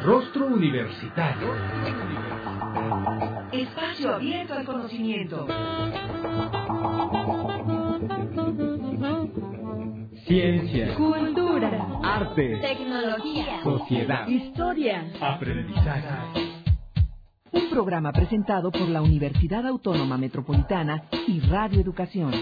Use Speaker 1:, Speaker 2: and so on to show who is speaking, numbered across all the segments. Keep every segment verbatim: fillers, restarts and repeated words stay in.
Speaker 1: Rostro Universitario.
Speaker 2: Espacio abierto al conocimiento.
Speaker 1: Ciencia,
Speaker 2: Cultura,
Speaker 1: arte,
Speaker 2: tecnología,
Speaker 1: sociedad,
Speaker 2: historia,
Speaker 1: aprendizaje.
Speaker 2: Un programa presentado por la Universidad Autónoma Metropolitana y Radio Educación.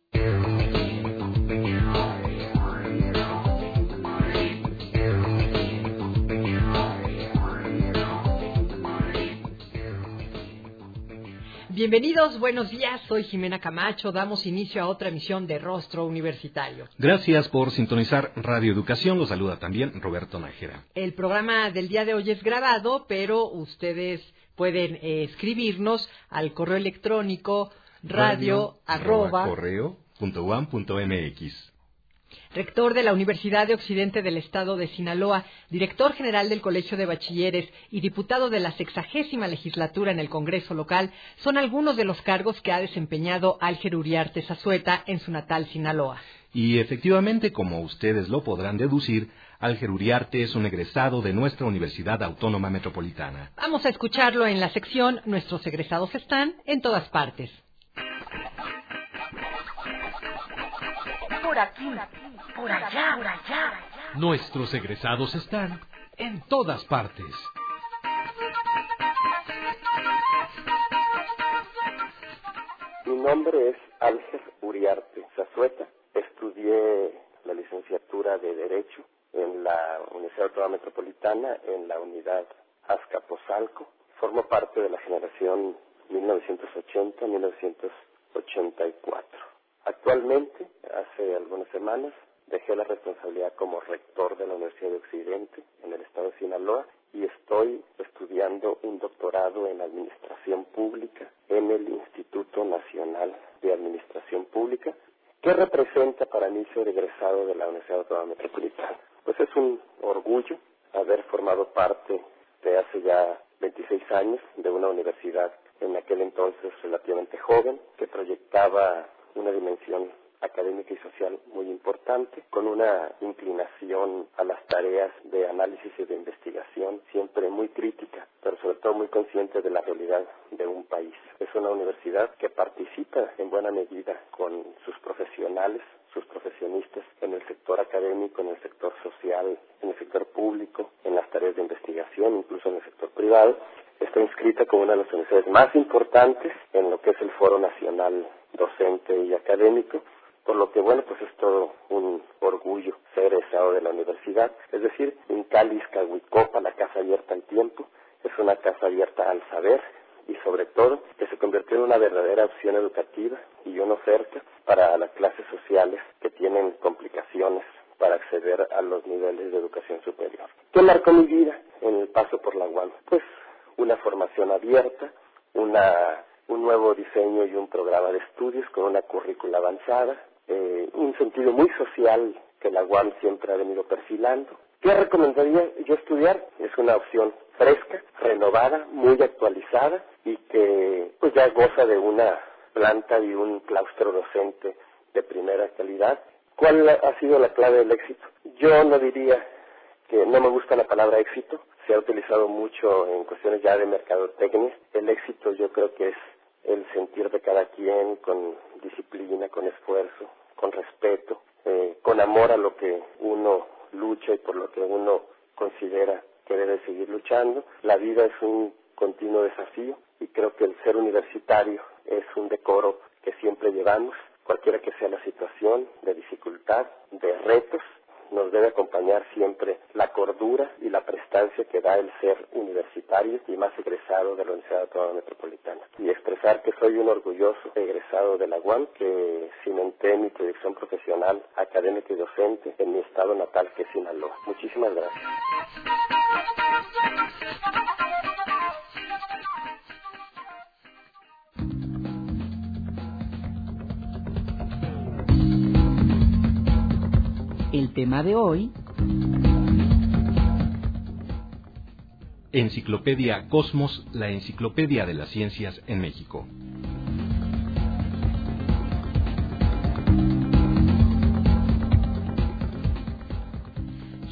Speaker 3: Bienvenidos, buenos días, soy Jimena Camacho, damos inicio a otra emisión de Rostro Universitario.
Speaker 4: Gracias por sintonizar Radio Educación, los saluda también Roberto Nájera.
Speaker 3: El programa del día de hoy es grabado, pero ustedes pueden eh, escribirnos al correo electrónico radio, radio arroba
Speaker 4: correo punto uam punto mx.
Speaker 3: Rector de la Universidad de Occidente del Estado de Sinaloa, director general del Colegio de Bachilleres y diputado de la sexagésima legislatura en el Congreso local, son algunos de los cargos que ha desempeñado Álger Uriarte Zazueta en su natal Sinaloa.
Speaker 4: Y efectivamente, como ustedes lo podrán deducir, Álger Uriarte es un egresado de nuestra Universidad Autónoma Metropolitana.
Speaker 3: Vamos a escucharlo en la sección Nuestros egresados están en todas partes.
Speaker 2: Por aquí, por allá, por allá.
Speaker 1: Nuestros egresados están en todas partes.
Speaker 5: Mi nombre es Álger Uriarte Zazueta. Estudié la licenciatura de Derecho en la Universidad Autónoma Metropolitana, en la unidad Azcapotzalco. Formo parte de la generación mil novecientos ochenta a mil novecientos ochenta y cuatro. Actualmente, hace algunas semanas, dejé la responsabilidad como rector de la Universidad de Occidente en el estado de Sinaloa y estoy estudiando un doctorado en Administración Pública en el Instituto Nacional de Administración Pública. ¿Qué representa para mí ser egresado de la Universidad Autónoma Metropolitana? Pues es un orgullo haber formado parte de hace ya veintiséis años de una universidad en aquel entonces relativamente joven que proyectaba una dimensión académica y social muy importante, con una inclinación a las tareas de análisis y de investigación siempre muy crítica, pero sobre todo muy consciente de la realidad de un país. Es una universidad que participa en buena medida con sus profesionales, sus profesionistas en el sector académico, en el sector social, en el sector público, en las tareas de investigación, incluso en el sector privado. Está inscrita como una de las universidades más importantes en lo que es el Foro Nacional Docente y Académico, por lo que, bueno, pues es todo un orgullo ser egresado de la universidad. Es decir, en Cáliz, Cahuicopa, la casa abierta al tiempo, es una casa abierta al saber y sobre todo que se convirtió en una verdadera opción educativa y una oferta para las clases sociales que tienen complicaciones para acceder a los niveles de educación superior. ¿Qué marcó mi vida en el paso por la UAM? Pues una formación abierta, una, un nuevo diseño y un programa de estudios con una currícula avanzada, eh, un sentido muy social que la UAM siempre ha venido perfilando. ¿Qué recomendaría yo estudiar? Es una opción fresca, renovada, muy actualizada y que pues ya goza de una planta y un claustro docente de primera calidad. ¿Cuál ha sido la clave del éxito? Yo no diría que no me gusta la palabra éxito, se ha utilizado mucho en cuestiones ya de mercadotecnia. El éxito yo creo que es el sentir de cada quien con disciplina, con esfuerzo, con respeto, eh, con amor a lo que uno lucha y por lo que uno considera que debe seguir luchando. La vida es un continuo desafío y creo que el ser universitario es un decoro que siempre llevamos, cualquiera que sea la situación de dificultad, de retos. Nos debe acompañar siempre la cordura y la prestancia que da el ser universitario y más egresado de la Universidad Autónoma Metropolitana. Y expresar que soy un orgulloso egresado de la UAM, que cimenté mi proyección profesional, académica y docente en mi estado natal, que es Sinaloa. Muchísimas gracias.
Speaker 2: El tema de hoy:
Speaker 4: Enciclopedia Cosmos, la enciclopedia de las ciencias en México.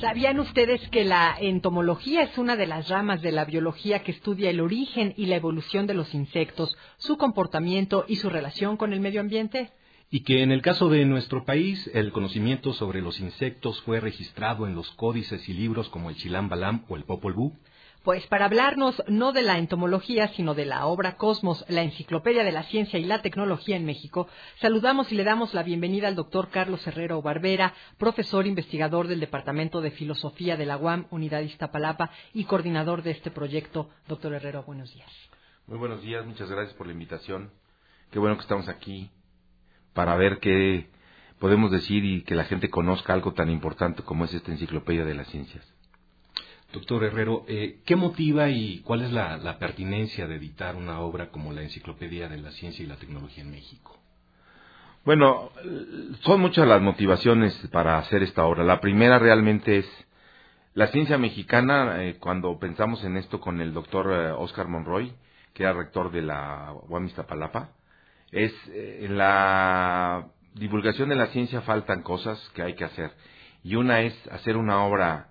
Speaker 3: ¿Sabían ustedes que la entomología es una de las ramas de la biología que estudia el origen y la evolución de los insectos, su comportamiento y su relación con el medio ambiente?
Speaker 4: Y que en el caso de nuestro país, el conocimiento sobre los insectos fue registrado en los códices y libros como el Chilam Balam o el Popol Vuh.
Speaker 3: Pues para hablarnos no de la entomología, sino de la obra Cosmos, la enciclopedia de la ciencia y la tecnología en México, saludamos y le damos la bienvenida al doctor Carlos Herrero Barbera, profesor investigador del Departamento de Filosofía de la U A M, Unidad Iztapalapa, y coordinador de este proyecto. Doctor Herrero, buenos días.
Speaker 6: Muy buenos días, muchas gracias por la invitación. Qué bueno que estamos aquí para ver qué podemos decir y que la gente conozca algo tan importante como es esta enciclopedia de las ciencias.
Speaker 4: Doctor Herrero, eh, ¿qué motiva y cuál es la, la pertinencia de editar una obra como la Enciclopedia de la Ciencia y la Tecnología en México?
Speaker 6: Bueno, son muchas las motivaciones para hacer esta obra. La primera realmente es la ciencia mexicana. Eh, cuando pensamos en esto con el doctor eh, Oscar Monroy, que era rector de la U A M Iztapalapa, es eh, en la divulgación de la ciencia faltan cosas que hay que hacer. Y una es hacer una obra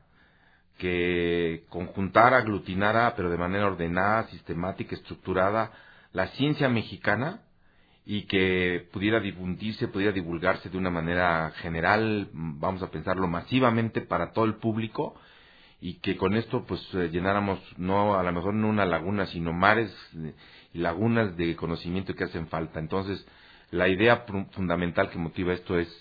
Speaker 6: que conjuntara, aglutinara, pero de manera ordenada, sistemática, estructurada, la ciencia mexicana y que pudiera difundirse, pudiera divulgarse de una manera general, vamos a pensarlo masivamente para todo el público, y que con esto pues llenáramos, no a lo mejor no una laguna, sino mares y lagunas de conocimiento que hacen falta. Entonces, la idea fundamental que motiva esto es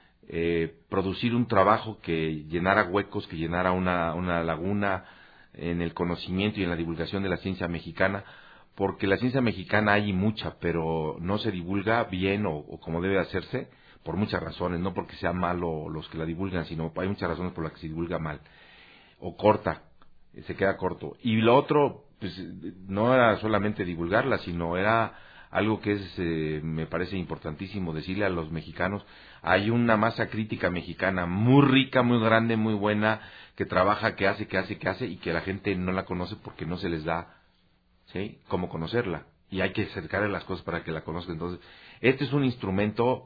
Speaker 6: Eh, producir un trabajo que llenara huecos, que llenara una, una laguna en el conocimiento y en la divulgación de la ciencia mexicana, porque la ciencia mexicana hay mucha, pero no se divulga bien o, o como debe hacerse, por muchas razones, no porque sean malos los que la divulgan, sino hay muchas razones por las que se divulga mal, o corta, se queda corto. Y lo otro, pues no era solamente divulgarla, sino era algo que es, eh, me parece importantísimo decirle a los mexicanos. Hay una masa crítica mexicana muy rica, muy grande, muy buena, que trabaja, que hace, que hace, que hace, y que la gente no la conoce porque no se les da, ¿sí?, cómo conocerla. Y hay que acercarle las cosas para que la conozcan. Entonces, este es un instrumento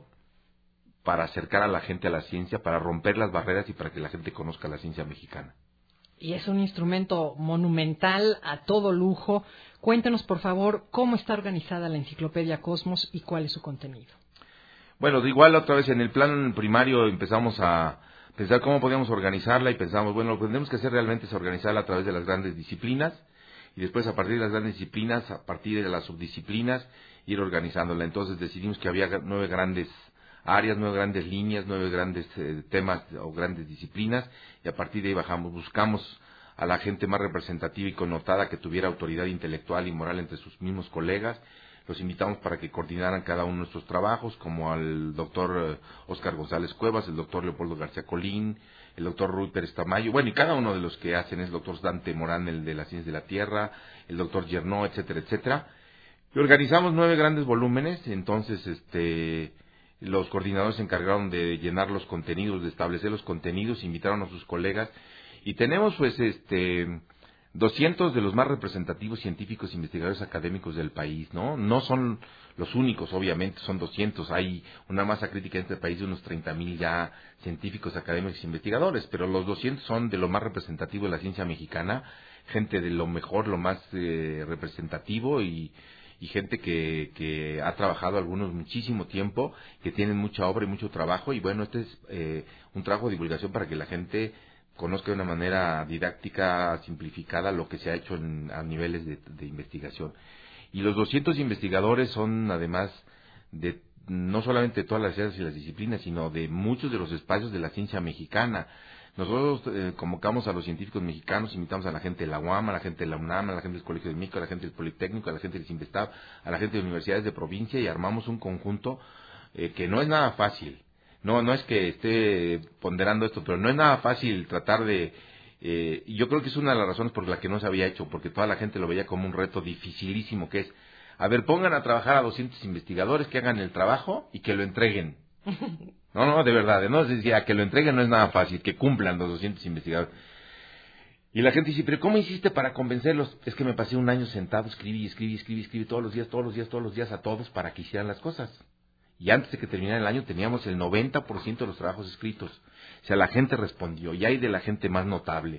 Speaker 6: para acercar a la gente a la ciencia, para romper las barreras y para que la gente conozca la ciencia mexicana.
Speaker 3: Y es un instrumento monumental, a todo lujo. Cuéntenos, por favor, cómo está organizada la enciclopedia Cosmos y cuál es su contenido.
Speaker 6: Bueno, de igual otra vez en el plan primario empezamos a pensar cómo podíamos organizarla y pensamos, bueno, lo que tenemos que hacer realmente es organizarla a través de las grandes disciplinas y después a partir de las grandes disciplinas, a partir de las subdisciplinas, ir organizándola. Entonces decidimos que había nueve grandes áreas, nueve grandes líneas, nueve grandes eh, temas o grandes disciplinas, y a partir de ahí bajamos, buscamos a la gente más representativa y connotada que tuviera autoridad intelectual y moral entre sus mismos colegas. Los invitamos para que coordinaran cada uno de nuestros trabajos, como al doctor Óscar González Cuevas, el doctor Leopoldo García Colín, el doctor Rui Pérez Tamayo, bueno, y cada uno de los que hacen es el doctor Dante Morán, el de la ciencia de la Tierra, el doctor Yernó, etcétera, etcétera. Y organizamos nueve grandes volúmenes. Entonces, este, los coordinadores se encargaron de llenar los contenidos, de establecer los contenidos, invitaron a sus colegas, y tenemos pues este doscientos de los más representativos científicos e investigadores académicos del país, ¿no? No son los únicos, obviamente, son doscientos. Hay una masa crítica en este país de unos treinta mil ya científicos, académicos e investigadores, pero los doscientos son de lo más representativo de la ciencia mexicana, gente de lo mejor, lo más eh, representativo y, y gente que, que ha trabajado algunos muchísimo tiempo, que tienen mucha obra y mucho trabajo, y bueno, este es eh, un trabajo de divulgación para que la gente conozca de una manera didáctica, simplificada, lo que se ha hecho en, a niveles de, de investigación. Y los doscientos investigadores son, además, de no solamente de todas las ciencias y las disciplinas, sino de muchos de los espacios de la ciencia mexicana. Nosotros eh, convocamos a los científicos mexicanos, invitamos a la gente de la U A M, a la gente de la UNAM, a la gente del Colegio de México, a la gente del Politécnico, a la gente del CIMBESTAB, a la gente de universidades de provincia, y armamos un conjunto eh, que no es nada fácil. No, no es que esté ponderando esto, pero no es nada fácil tratar de... Eh, y yo creo que es una de las razones por la que no se había hecho, porque toda la gente lo veía como un reto dificilísimo, que es, a ver, pongan a trabajar a doscientos investigadores que hagan el trabajo y que lo entreguen. No, no, de verdad, no, decía, que lo entreguen no es nada fácil, que cumplan los doscientos investigadores. Y la gente dice, pero ¿cómo hiciste para convencerlos? Es que me pasé un año sentado, escribí, escribí, escribí, escribí todos los días, todos los días, todos los días a todos para que hicieran las cosas. Y antes de que terminara el año teníamos el noventa por ciento de los trabajos escritos. O sea, la gente respondió, y hay de la gente más notable.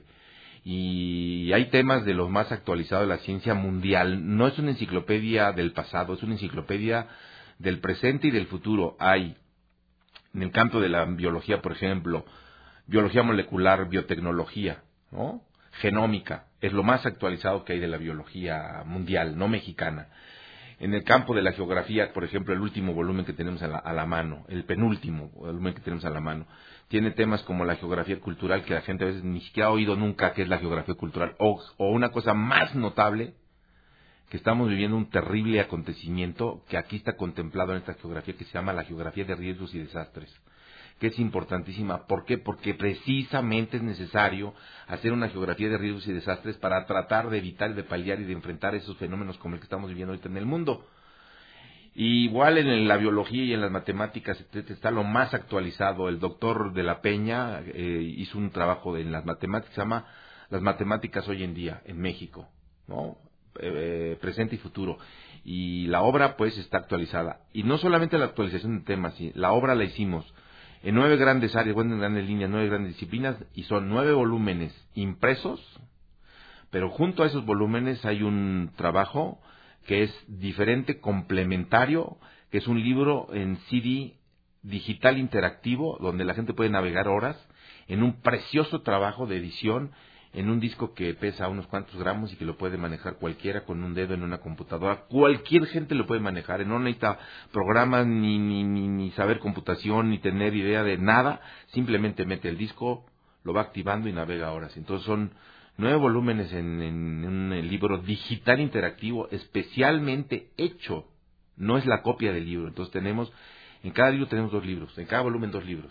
Speaker 6: Y hay temas de los más actualizados de la ciencia mundial. No es una enciclopedia del pasado, es una enciclopedia del presente y del futuro. Hay, en el campo de la biología, por ejemplo, biología molecular, biotecnología, ¿no? Genómica, es lo más actualizado que hay de la biología mundial, no mexicana. En el campo de la geografía, por ejemplo, el último volumen que tenemos a la, a la mano, el penúltimo volumen que tenemos a la mano, tiene temas como la geografía cultural, que la gente a veces ni siquiera ha oído nunca qué es la geografía cultural, o, o una cosa más notable, que estamos viviendo un terrible acontecimiento que aquí está contemplado en esta geografía, que se llama la geografía de riesgos y desastres, que es importantísima. ¿Por qué? Porque precisamente es necesario hacer una geografía de riesgos y desastres para tratar de evitar, de paliar y de enfrentar esos fenómenos como el que estamos viviendo ahorita en el mundo. Y igual en la biología y en las matemáticas está lo más actualizado. El doctor de la Peña eh, hizo un trabajo en las matemáticas, se llama Las matemáticas hoy en día en México, ¿no? Eh, presente y futuro. Y la obra pues está actualizada. Y no solamente la actualización de temas, ¿sí? La obra la hicimos en nueve grandes áreas, bueno, en grandes líneas, nueve grandes disciplinas, y son nueve volúmenes impresos, pero junto a esos volúmenes hay un trabajo que es diferente, complementario, que es un libro en C D digital interactivo, donde la gente puede navegar horas, en un precioso trabajo de edición, en un disco que pesa unos cuantos gramos y que lo puede manejar cualquiera con un dedo en una computadora. Cualquier gente lo puede manejar, no necesita programas, ni, ni, ni, ni saber computación, ni tener idea de nada. Simplemente mete el disco, lo va activando y navega horas. Entonces son nueve volúmenes en, en, en un libro digital interactivo, especialmente hecho. No es la copia del libro. Entonces tenemos, en cada libro tenemos dos libros, en cada volumen dos libros.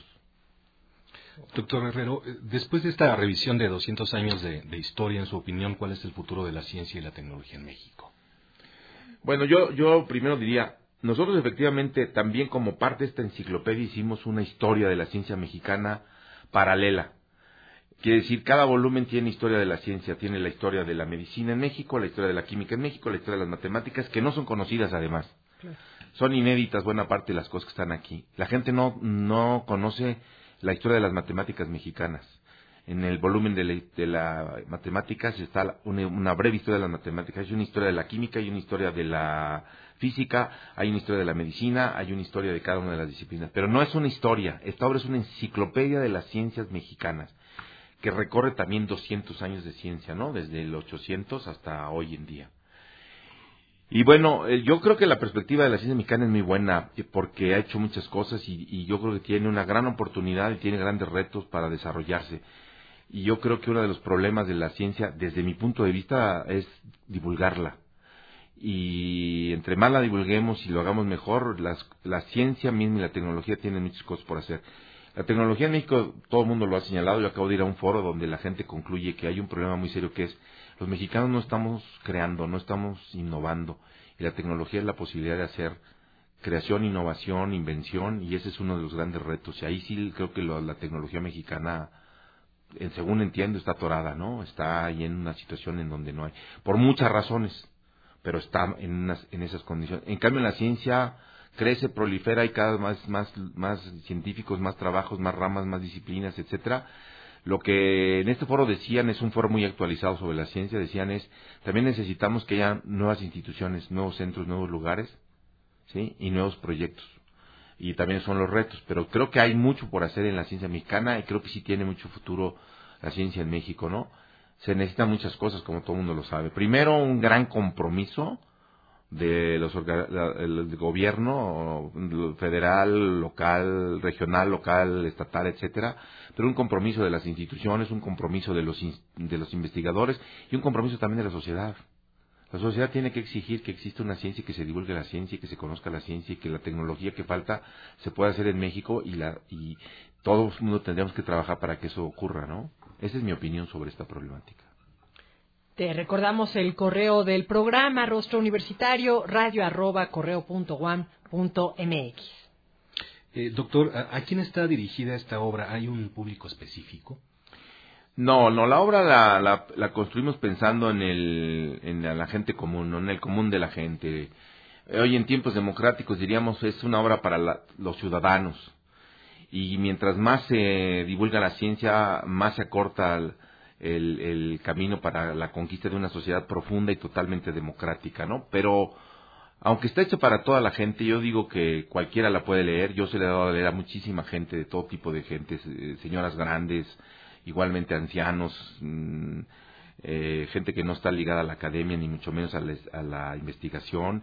Speaker 4: Doctor Herrero, después de esta revisión de doscientos años de, de historia, en su opinión, ¿cuál es el futuro de la ciencia y la tecnología en México?
Speaker 6: Bueno, yo, yo primero diría, nosotros efectivamente también como parte de esta enciclopedia hicimos una historia de la ciencia mexicana paralela. Quiere decir, cada volumen tiene historia de la ciencia, tiene la historia de la medicina en México, la historia de la química en México, la historia de las matemáticas, que no son conocidas además. Claro. Son inéditas buena parte de las cosas que están aquí. La gente no, no conoce la historia de las matemáticas mexicanas. En el volumen de, la, de las matemáticas está una, una breve historia de las matemáticas, hay una historia de la química, hay una historia de la física, hay una historia de la medicina, hay una historia de cada una de las disciplinas. Pero no es una historia, esta obra es una enciclopedia de las ciencias mexicanas, que recorre también doscientos años de ciencia, ¿no? Desde el ochocientos hasta hoy en día. Y bueno, yo creo que la perspectiva de la ciencia mexicana es muy buena, porque ha hecho muchas cosas y, y yo creo que tiene una gran oportunidad y tiene grandes retos para desarrollarse. Y yo creo que uno de los problemas de la ciencia, desde mi punto de vista, es divulgarla. Y entre más la divulguemos y lo hagamos mejor, las, la ciencia misma y la tecnología tienen muchas cosas por hacer. La tecnología en México, todo el mundo lo ha señalado. Yo acabo de ir a un foro donde la gente concluye que hay un problema muy serio, que es los mexicanos no estamos creando, no estamos innovando, y la tecnología es la posibilidad de hacer creación, innovación, invención, y ese es uno de los grandes retos. Y ahí sí creo que lo, la tecnología mexicana, en, según entiendo, está atorada, ¿no? Está ahí en una situación en donde no hay, por muchas razones, pero está en, unas, en esas condiciones. En cambio, en la ciencia crece, prolifera, hay cada vez más, más, más científicos, más trabajos, más ramas, más disciplinas, etcétera. Lo que en este foro decían, es un foro muy actualizado sobre la ciencia, decían es, también necesitamos que haya nuevas instituciones, nuevos centros, nuevos lugares, ¿sí? Y nuevos proyectos. Y también son los retos, pero creo que hay mucho por hacer en la ciencia mexicana y creo que sí tiene mucho futuro la ciencia en México, ¿no? Se necesitan muchas cosas, como todo el mundo lo sabe. Primero, un gran compromiso de los el gobierno federal, local, regional, local, estatal, etcétera, pero un compromiso de las instituciones, un compromiso de los de los investigadores y un compromiso también de la sociedad. La sociedad tiene que exigir que exista una ciencia y que se divulgue la ciencia y que se conozca la ciencia y que la tecnología que falta se pueda hacer en México y la y todo el mundo tendríamos que trabajar para que eso ocurra, ¿no? Esa es mi opinión sobre esta problemática.
Speaker 3: Te recordamos el correo del programa, Rostro Universitario, radio arroba correo punto guam punto mx.
Speaker 4: Eh, doctor, ¿a, ¿a quién está dirigida esta obra? ¿Hay un público específico?
Speaker 6: No, no, la obra la, la, la construimos pensando en el en la gente común, ¿no? En el común de la gente. hoy en tiempos democráticos diríamos es una obra para la, los ciudadanos. Y mientras más se divulga la ciencia, más se acorta el, el, el camino para la conquista de una sociedad profunda y totalmente democrática, ¿no? Pero aunque está hecho para toda la gente, yo digo que cualquiera la puede leer. Yo se le he dado a leer a muchísima gente, de todo tipo de gente, eh, señoras grandes, igualmente ancianos, mmm, eh, gente que no está ligada a la academia, ni mucho menos a, les, a la investigación,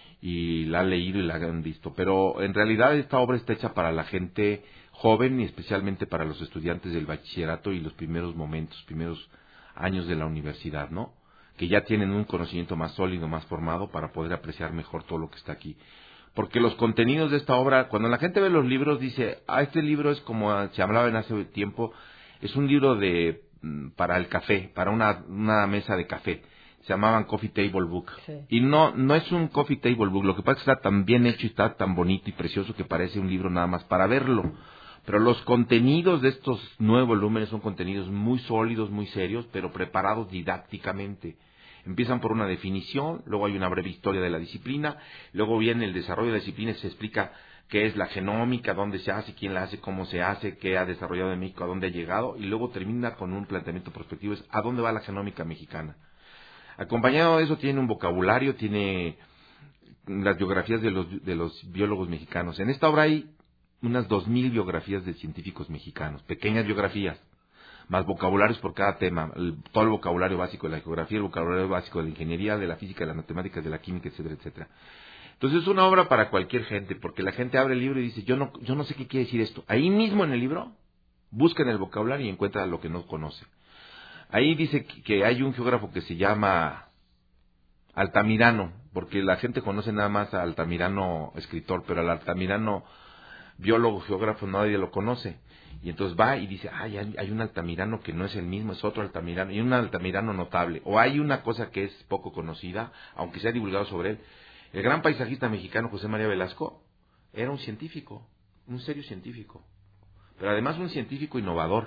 Speaker 6: y la han leído y la han visto. Pero en realidad esta obra está hecha para la gente joven y especialmente para los estudiantes del bachillerato y los primeros momentos, primeros años de la universidad, ¿no? Que ya tienen un conocimiento más sólido, más formado para poder apreciar mejor todo lo que está aquí. Porque los contenidos de esta obra, cuando la gente ve los libros, dice, ah, este libro es como se hablaba en hace tiempo, es un libro de para el café, para una, una mesa de café. Se llamaban Coffee Table Book. Sí. Y no no es un Coffee Table Book, lo que pasa es que está tan bien hecho y está tan bonito y precioso que parece un libro nada más para verlo. Pero los contenidos de estos nueve volúmenes son contenidos muy sólidos, muy serios, pero preparados didácticamente. Empiezan por una definición, luego hay una breve historia de la disciplina, luego viene el desarrollo de la disciplina y se explica qué es la genómica, dónde se hace, quién la hace, cómo se hace, qué ha desarrollado en México, a dónde ha llegado, y luego termina con un planteamiento prospectivo, es a dónde va la genómica mexicana. Acompañado de eso tiene un vocabulario, tiene las biografías de los, de los biólogos mexicanos. En esta obra hay unas dos mil biografías de científicos mexicanos, pequeñas biografías, más vocabularios por cada tema, el, todo el vocabulario básico de la geografía, el vocabulario básico de la ingeniería, de la física, de las matemáticas, de la química, etcétera, etcétera. Entonces es una obra para cualquier gente, porque la gente abre el libro y dice, yo no, yo no sé qué quiere decir esto. Ahí mismo en el libro, busca en el vocabulario y encuentra lo que no conoce. Ahí dice que hay un geógrafo que se llama Altamirano, porque la gente conoce nada más a Altamirano escritor, pero al Altamirano biólogo, geógrafo, nadie lo conoce. Y entonces va y dice, ay, hay, hay un Altamirano que no es el mismo, es otro Altamirano, y un Altamirano notable. O hay una cosa que es poco conocida, aunque se ha divulgado sobre él. El gran paisajista mexicano José María Velasco era un científico, un serio científico, pero además un científico innovador,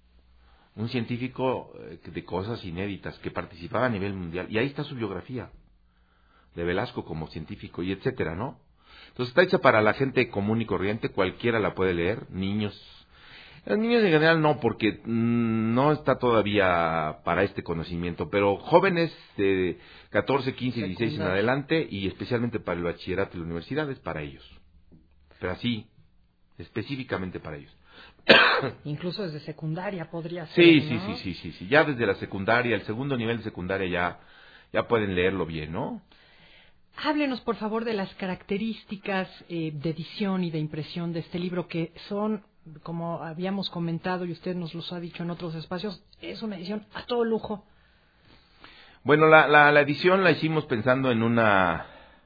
Speaker 6: un científico de cosas inéditas, que participaba a nivel mundial. Y ahí está su biografía de Velasco como científico, y etcétera, ¿no? Entonces está hecha para la gente común y corriente, cualquiera la puede leer, niños. Los niños en general no, porque mmm, no está todavía para este conocimiento, pero jóvenes de catorce, quince y dieciséis en adelante, y especialmente para el bachillerato y la universidad, es para ellos. Pero así, específicamente para ellos.
Speaker 3: Incluso desde secundaria podría ser,
Speaker 6: sí,
Speaker 3: ¿no?
Speaker 6: Sí, sí, sí, sí, sí, ya desde la secundaria, el segundo nivel de secundaria ya, ya pueden leerlo bien, ¿no?
Speaker 3: Háblenos, por favor, de las características eh, de edición y de impresión de este libro, que son, como habíamos comentado y usted nos los ha dicho en otros espacios, es una edición a todo lujo.
Speaker 6: Bueno, la, la, la edición la hicimos pensando en una,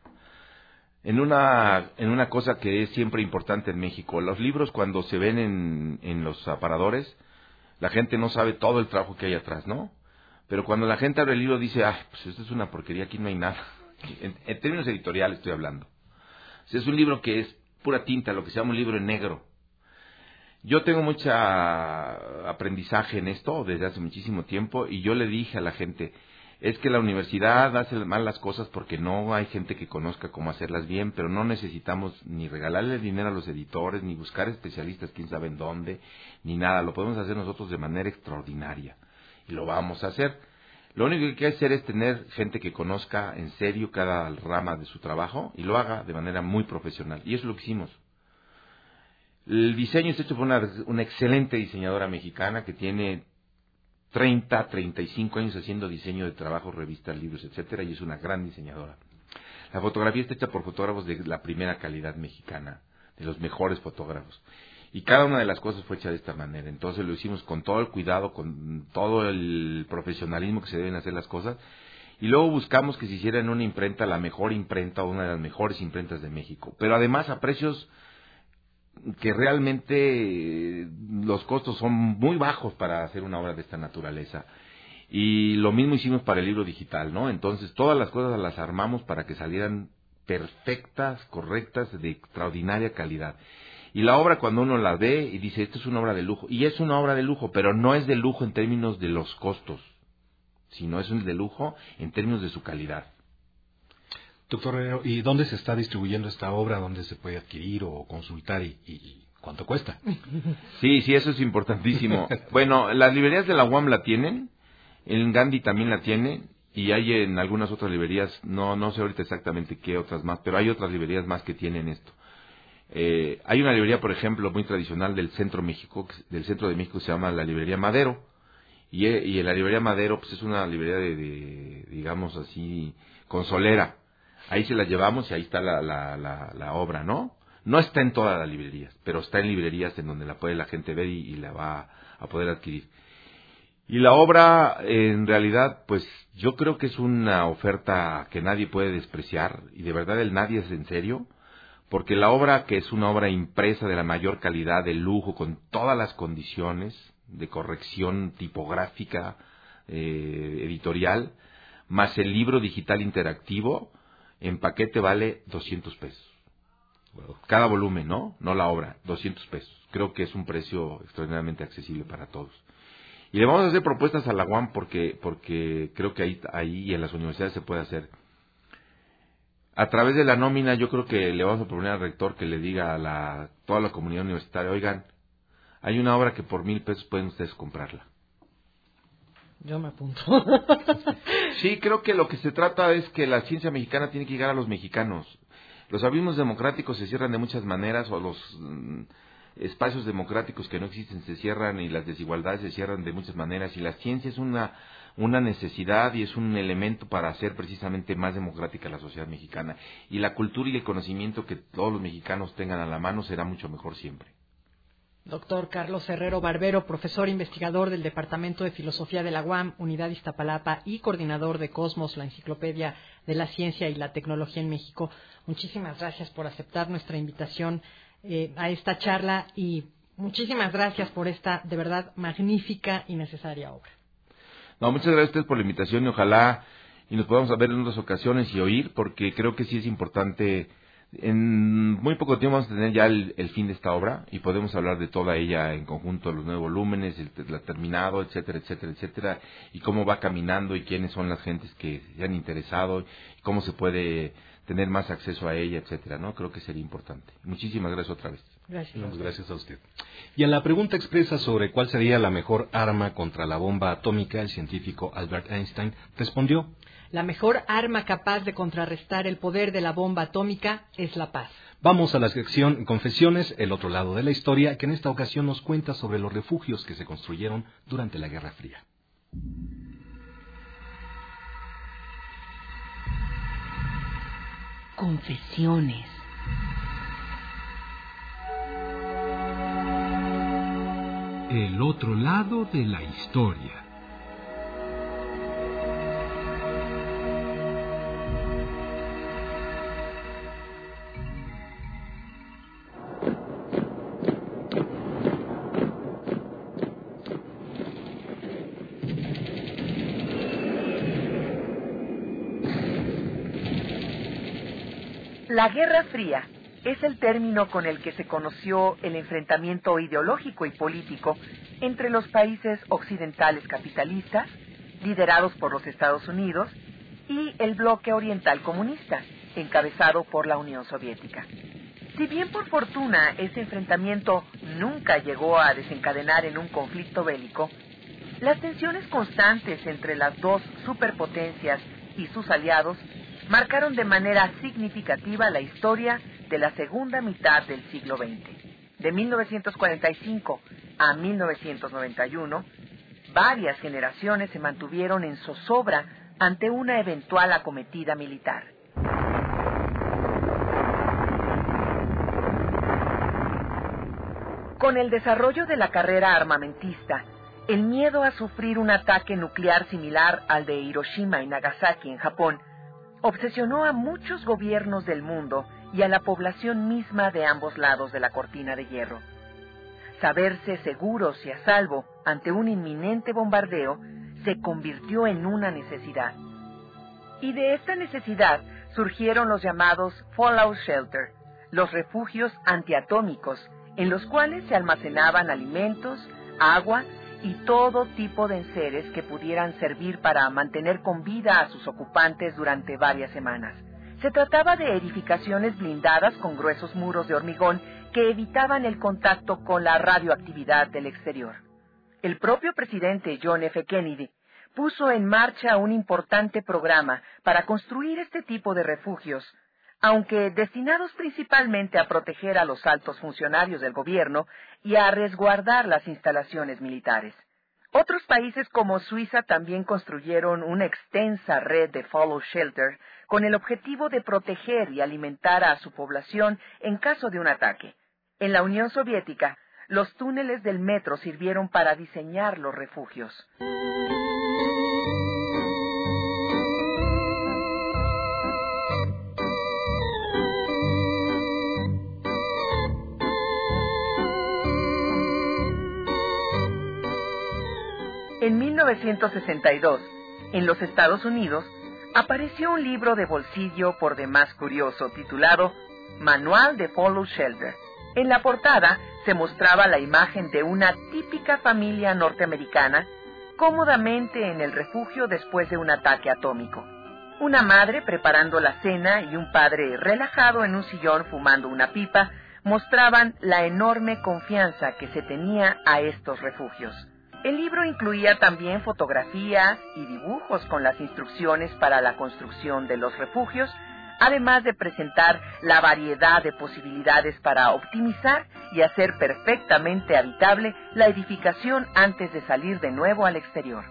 Speaker 6: en una, en una cosa que es siempre importante en México. Los libros, cuando se ven en, en los aparadores, la gente no sabe todo el trabajo que hay atrás, ¿no? Pero cuando la gente abre el libro dice, ay, pues esto es una porquería, aquí no hay nada. En, en términos editoriales estoy hablando. O sea, es un libro que es pura tinta, lo que se llama un libro en negro. Yo tengo mucho aprendizaje en esto desde hace muchísimo tiempo, y yo le dije a la gente, es que la universidad hace mal las cosas porque no hay gente que conozca cómo hacerlas bien, pero no necesitamos ni regalarle dinero a los editores, ni buscar especialistas quién sabe en dónde, ni nada. Lo podemos hacer nosotros de manera extraordinaria, y lo vamos a hacer. Lo único que hay que hacer es tener gente que conozca en serio cada rama de su trabajo y lo haga de manera muy profesional. Y eso es lo que hicimos. El diseño está hecho por una, una excelente diseñadora mexicana que tiene treinta, treinta y cinco años haciendo diseño de trabajos, revistas, libros, etcétera, y es una gran diseñadora. La fotografía está hecha por fotógrafos de la primera calidad mexicana, de los mejores fotógrafos. Y cada una de las cosas fue hecha de esta manera. Entonces lo hicimos con todo el cuidado, con todo el profesionalismo que se deben hacer las cosas. Y luego buscamos que se hiciera en una imprenta, la mejor imprenta, una de las mejores imprentas de México. Pero además a precios que realmente los costos son muy bajos para hacer una obra de esta naturaleza. Y lo mismo hicimos para el libro digital, ¿no? Entonces todas las cosas las armamos para que salieran perfectas, correctas, de extraordinaria calidad. Y la obra, cuando uno la ve y dice, esto es una obra de lujo, y es una obra de lujo, pero no es de lujo en términos de los costos, sino es un de lujo en términos de su calidad.
Speaker 4: Doctor Herrero, ¿y dónde se está distribuyendo esta obra? ¿Dónde se puede adquirir o consultar? ¿Y, y cuánto cuesta?
Speaker 6: Sí, sí, eso es importantísimo. Bueno, las librerías de la U A M la tienen, el Gandhi también la tiene, y hay en algunas otras librerías, no no sé ahorita exactamente qué otras más, pero hay otras librerías más que tienen esto. Eh, hay una librería, por ejemplo, muy tradicional del centro México, del centro de México, que se llama la librería Madero, y, y en la librería Madero pues es una librería de, de digamos así, consolera. Ahí se la llevamos y ahí está la, la, la, la obra, ¿no? No está en todas las librerías, pero está en librerías en donde la puede la gente ver y, y la va a poder adquirir. Y la obra, en realidad, pues yo creo que es una oferta que nadie puede despreciar, y de verdad el nadie es en serio, porque la obra, que es una obra impresa de la mayor calidad, de lujo, con todas las condiciones de corrección tipográfica, eh, editorial, más el libro digital interactivo, en paquete vale doscientos pesos. Cada volumen, ¿no? No la obra, doscientos pesos. Creo que es un precio extraordinariamente accesible para todos. Y le vamos a hacer propuestas a la U A M porque, porque creo que ahí, ahí en las universidades se puede hacer. A través de la nómina, yo creo que le vamos a proponer al rector que le diga a la, toda la comunidad universitaria, oigan, hay una obra que por mil pesos pueden ustedes comprarla.
Speaker 3: Yo me apunto.
Speaker 6: Sí, creo que lo que se trata es que la ciencia mexicana tiene que llegar a los mexicanos. Los abismos democráticos se cierran de muchas maneras, o los mm, espacios democráticos que no existen se cierran, y las desigualdades se cierran de muchas maneras, y la ciencia es una, una necesidad y es un elemento para hacer precisamente más democrática la sociedad mexicana. Y la cultura y el conocimiento que todos los mexicanos tengan a la mano será mucho mejor siempre.
Speaker 3: Doctor Carlos Herrero Barbero, profesor investigador del Departamento de Filosofía de la U A M, Unidad Iztapalapa, y coordinador de Cosmos, la enciclopedia de la ciencia y la tecnología en México. Muchísimas gracias por aceptar nuestra invitación eh, a esta charla, y muchísimas gracias por esta, de verdad, magnífica y necesaria obra.
Speaker 6: No, muchas gracias a ustedes por la invitación, y ojalá y nos podamos ver en otras ocasiones y oír, porque creo que sí es importante. En muy poco tiempo vamos a tener ya el, el fin de esta obra, y podemos hablar de toda ella en conjunto, los nueve volúmenes, el, el terminado, etcétera, etcétera, etcétera, y cómo va caminando y quiénes son las gentes que se han interesado, y cómo se puede tener más acceso a ella, etcétera, ¿no? Creo que sería importante. Muchísimas gracias otra vez.
Speaker 3: Gracias.
Speaker 4: No, gracias a usted. Y en la pregunta expresa sobre cuál sería la mejor arma contra la bomba atómica, el científico Albert Einstein respondió:
Speaker 3: la mejor arma capaz de contrarrestar el poder de la bomba atómica es la paz.
Speaker 4: Vamos a la sección Confesiones, el otro lado de la historia, que en esta ocasión nos cuenta sobre los refugios que se construyeron durante la Guerra Fría.
Speaker 2: Confesiones.
Speaker 1: El otro lado de la historia.
Speaker 7: La Guerra Fría es el término con el que se conoció el enfrentamiento ideológico y político entre los países occidentales capitalistas, liderados por los Estados Unidos, y el bloque oriental comunista, encabezado por la Unión Soviética. Si bien por fortuna ese enfrentamiento nunca llegó a desencadenar en un conflicto bélico, las tensiones constantes entre las dos superpotencias y sus aliados marcaron de manera significativa la historia de la segunda mitad del siglo veinte. De mil novecientos cuarenta y cinco a mil novecientos noventa y uno, varias generaciones se mantuvieron en zozobra ante una eventual acometida militar. Con el desarrollo de la carrera armamentista, el miedo a sufrir un ataque nuclear similar al de Hiroshima y Nagasaki en Japón obsesionó a muchos gobiernos del mundo y a la población misma de ambos lados de la cortina de hierro. Saberse seguros y a salvo ante un inminente bombardeo se convirtió en una necesidad. Y de esta necesidad surgieron los llamados Fallout Shelter, los refugios antiatómicos, en los cuales se almacenaban alimentos, agua y todo tipo de enseres que pudieran servir para mantener con vida a sus ocupantes durante varias semanas, Se trataba de edificaciones blindadas con gruesos muros de hormigón que evitaban el contacto con la radioactividad del exterior. El propio presidente John F. Kennedy puso en marcha un importante programa para construir este tipo de refugios, aunque destinados principalmente a proteger a los altos funcionarios del gobierno y a resguardar las instalaciones militares. Otros países como Suiza también construyeron una extensa red de fallout shelter con el objetivo de proteger y alimentar a su población en caso de un ataque. En la Unión Soviética, los túneles del metro sirvieron para diseñar los refugios. En mil novecientos sesenta y dos, en los Estados Unidos, apareció un libro de bolsillo por demás curioso titulado Manual de Fallout Shelter. En la portada se mostraba la imagen de una típica familia norteamericana cómodamente en el refugio después de un ataque atómico. Una madre preparando la cena y un padre relajado en un sillón fumando una pipa mostraban la enorme confianza que se tenía a estos refugios. El libro incluía también fotografías y dibujos con las instrucciones para la construcción de los refugios, además de presentar la variedad de posibilidades para optimizar y hacer perfectamente habitable la edificación antes de salir de nuevo al exterior.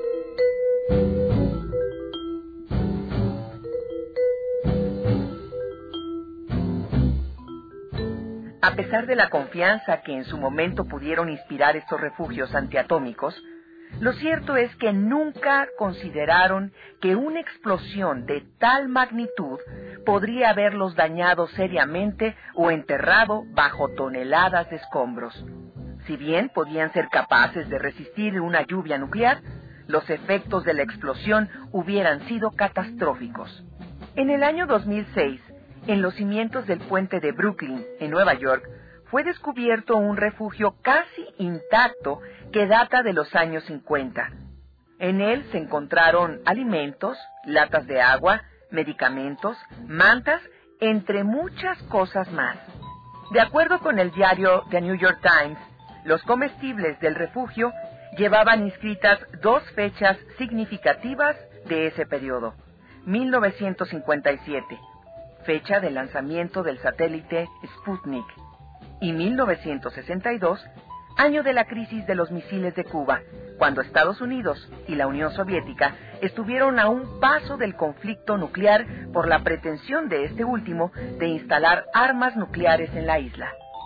Speaker 7: A pesar de la confianza que en su momento pudieron inspirar estos refugios antiatómicos, lo cierto es que nunca consideraron que una explosión de tal magnitud podría haberlos dañado seriamente o enterrado bajo toneladas de escombros. Si bien podían ser capaces de resistir una lluvia nuclear, los efectos de la explosión hubieran sido catastróficos. En el año dos mil seis, en los cimientos del puente de Brooklyn, en Nueva York, fue descubierto un refugio casi intacto que data de los años cincuenta. En él se encontraron alimentos, latas de agua, medicamentos, mantas, entre muchas cosas más. De acuerdo con el diario The New York Times, los comestibles del refugio llevaban inscritas dos fechas significativas de ese periodo: mil novecientos cincuenta y siete, fecha del lanzamiento del satélite Sputnik, y mil novecientos sesenta y dos, año de la crisis de los misiles de Cuba, cuando Estados Unidos y la Unión Soviética estuvieron a un paso del conflicto nuclear por la pretensión de este último de instalar armas nucleares en la isla.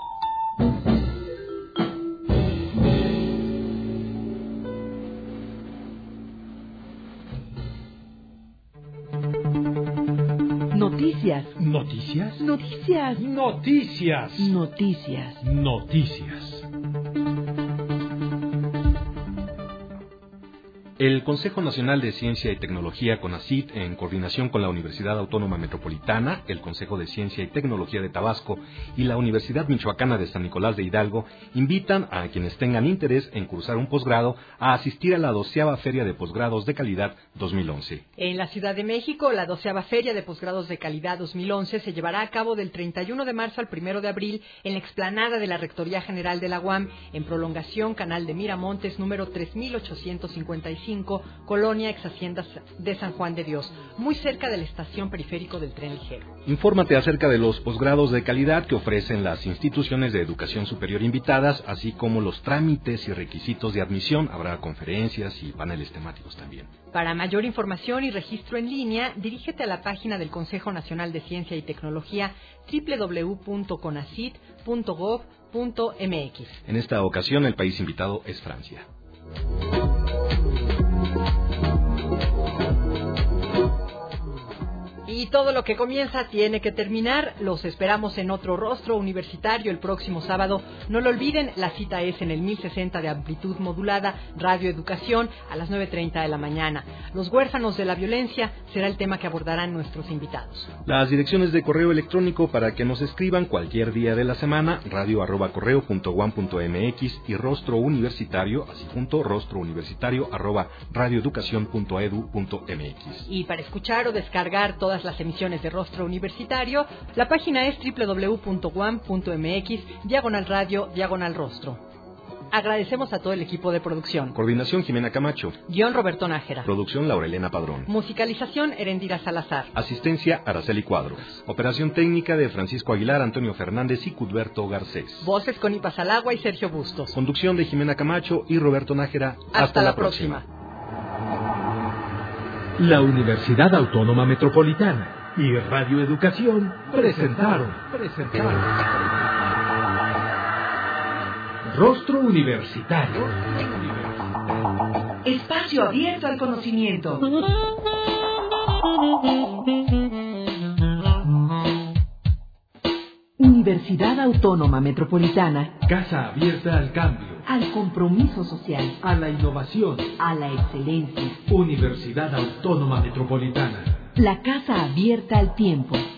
Speaker 2: Noticias.
Speaker 1: ¿Noticias?
Speaker 2: Noticias.
Speaker 1: Noticias.
Speaker 2: Noticias.
Speaker 1: Noticias. El Consejo Nacional de Ciencia y Tecnología, CONACYT, en coordinación con la Universidad Autónoma Metropolitana, el Consejo de Ciencia y Tecnología de Tabasco y la Universidad Michoacana de San Nicolás de Hidalgo, invitan a quienes tengan interés en cursar un posgrado a asistir a la doceava Feria de Posgrados de Calidad dos mil once.
Speaker 3: En la Ciudad de México, la doceava Feria de Posgrados de Calidad dos mil once se llevará a cabo del treinta y uno de marzo al primero de abril en la explanada de la Rectoría General de la U A M, en prolongación Canal de Miramontes, número tres mil ochocientos cincuenta y cinco, Colonia Ex Haciendas de San Juan de Dios, muy cerca de la estación periférico del tren ligero.
Speaker 4: Infórmate acerca de los posgrados de calidad que ofrecen las instituciones de educación superior invitadas, así como los trámites y requisitos de admisión. Habrá conferencias y paneles temáticos también.
Speaker 3: Para mayor información y registro en línea, dirígete a la página del Consejo Nacional de Ciencia y Tecnología doble u doble u doble u punto conacit punto gob punto m x.
Speaker 4: En esta ocasión, el país invitado es Francia.
Speaker 3: Y todo lo que comienza tiene que terminar. Los esperamos en otro Rostro Universitario el próximo sábado. No lo olviden, la cita es en el mil sesenta de amplitud modulada, Radio Educación, a las nueve treinta de la mañana. Los huérfanos de la violencia será el tema que abordarán nuestros invitados.
Speaker 4: Las direcciones de correo electrónico para que nos escriban cualquier día de la semana: radio arroba correo punto guam punto mx y Rostro Universitario, así junto, rostro universitario arroba radioeducación punto edu punto mx.
Speaker 3: Y para escuchar o descargar todas las las emisiones de Rostro Universitario, la página es doble u doble u doble u punto u a m punto m x, diagonal radio, diagonal rostro. Agradecemos a todo el equipo de producción.
Speaker 1: Coordinación Jimena Camacho.
Speaker 3: Guión Roberto Nájera.
Speaker 1: Producción Laurelena Padrón.
Speaker 3: Musicalización Erendira Salazar.
Speaker 1: Asistencia Araceli Cuadros. Operación técnica de Francisco Aguilar, Antonio Fernández y Cudberto Garcés.
Speaker 3: Voces con Ipa Salagua y Sergio Bustos.
Speaker 1: Conducción de Jimena Camacho y Roberto Nájera.
Speaker 3: Hasta, Hasta la, la próxima.
Speaker 8: próxima. La Universidad Autónoma Metropolitana y Radio Educación presentaron. presentaron. Rostro Universitario.
Speaker 2: Espacio abierto al conocimiento. Universidad Autónoma Metropolitana.
Speaker 8: Casa abierta al cambio.
Speaker 2: Al compromiso social.
Speaker 8: A la innovación.
Speaker 2: A la excelencia.
Speaker 8: Universidad Autónoma Metropolitana.
Speaker 2: La casa abierta al tiempo.